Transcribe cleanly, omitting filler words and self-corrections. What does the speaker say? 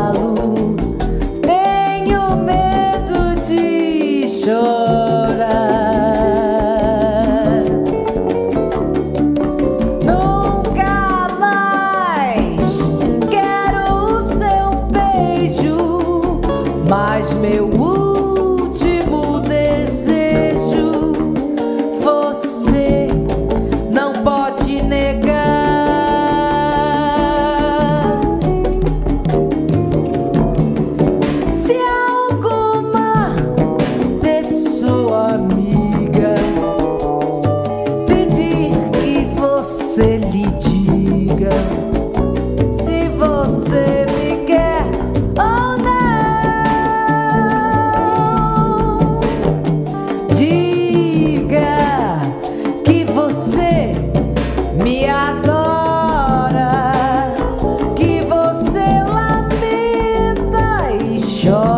falo, tenho medo de chorar. Nunca mais quero o seu beijo, mas meu último desejo você não pode negar. Se alguma pessoa amiga pedir que você lhe diga se você me quer ou não, diga que você me adora, que você lamenta e chora.